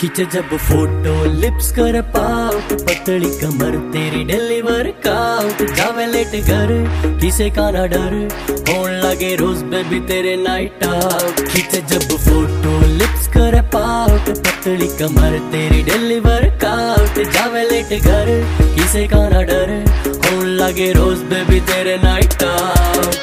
खींचे जब photo lips कर पाउट, पतली कमर तेरी डिलीवर काउट, जावे लेट घर किसे का ना डर, होन लगे रोज बेबी तेरे नाइट आउट। खींचे जब फोटो लिप्स कर पाउट, पतली कमर तेरी डिलीवर काउट, जावे लेट घर किसे का ना डर, होन लगे रोज बेबी तेरे नाइट आउट।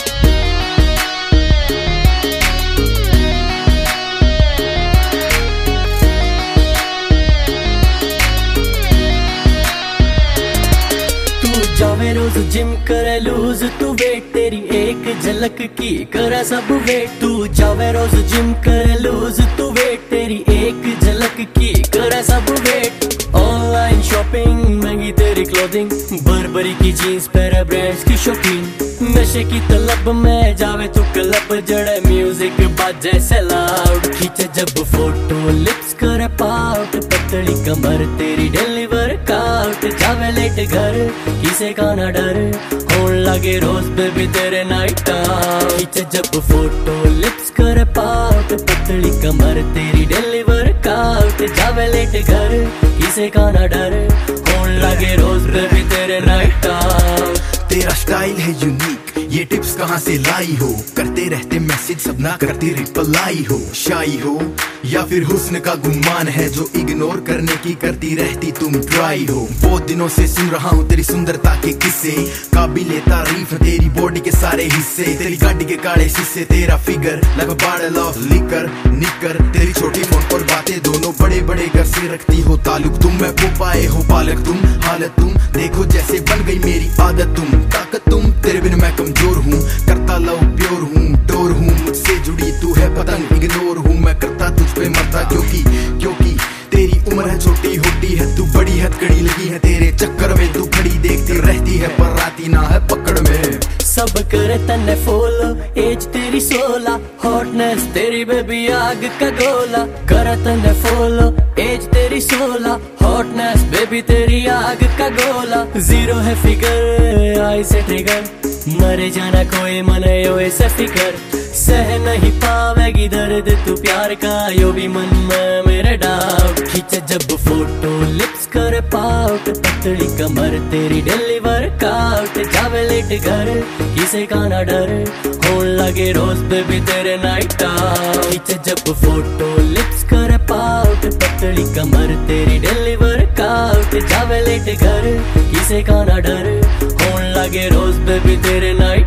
जावे रोज जिम करे लूज, तू वेट तेरी एक झलक की करे सब वेट। तू जावे रोज जिम करे लूज, तू वेट तेरी एक झलक की करे सब वेट। ऑनलाइन शॉपिंग महंगी तेरी क्लोथिंग, बर्बरी की जीन्स पहरे ब्रांड्स की शौकीन, नशे की तलब में जावे तू क्लब, जड़े म्यूजिक बाजे से लाउड। खींचे जब फोटो लिप्स करे पाउट, पतली कमर तेरी डिलीवर काउट, जावे लेट घर किसे का ना डर, होन लगे रोज बेबी तेरे नाइट आउट। खींचे जब फोटो लिप्स करे पाउट, पतली कमर तेरी डिलीवर काउट, जावे लेट घर किसे का ना डर, होन लगे रोज बेबी तेरे नाइट आउट। तेरा स्टाइल है यूनिक, ये टिप्स कहाँ से लाई हो, करते रहते मैसेज सब ना करते रिप्लाई हो। शाई हो या फिर हुस्न का गुमान है जो इग्नोर करने की करती रहती तुम ट्राई हो। बहुत दिनों से सुन रहा हूँ तेरी सुंदरता के किस्से, काबिले तारीफ तेरी बॉडी के सारे हिस्से, तेरी गाड़ी के काले शीशे, तेरा figure like a bottle of liquor निकर, तेरी छोटी फोन पर बातें दोनों बड़े बड़े घर से रखती हो ताल्लुक तुम, मैं वो पाए हो पालक तुम, हालत तुम देखो जैसे बन गई मेरी आदत तुम, ताकत तुम तेरे बिन मैं कमजोर हूँ, करता लव प्योर हूँ, डोर हूँ मुझसे जुड़ी तू है पतंग, इग्नोर हूँ मैं करता तुझ पे मरता, क्योंकि तेरी उम्र है छोटी होती है तू बड़ी हथकड़ी, लगी है तेरे चक्कर में तू खड़ी देखती रहती है पर आती ना है पकड़ में। सब करे तन्ने फॉलो, एज तेरी 16, हॉटनेस तेरी बेबी आग का गोला। करे तन्ने फॉलो, एज तेरी 16, हॉटनेस बेबी तेरी आग का गोला। जीरो है फिगर आई से ट्रिगर, मरे जाना कोई मने यो ऐसे फिकर, सह नहीं पावेगी दर्द तू प्यार का, यो भी मन में मेरे डाउट। खींचे जब फोटो लिप्स कर पाउट, पतली कमर तेरी डिलीवर काउट, जावे लेट घर किसे का ना डर, होन लगे रोज बेबी तेरे नाइट आउट। खींचे जब फोटो लिप्स कर पाउट, पतली कमर तेरी डिलीवर काउट, जावे लेट घर किसे का ना डर, होन लगे रोज बेबी तेरे नाइट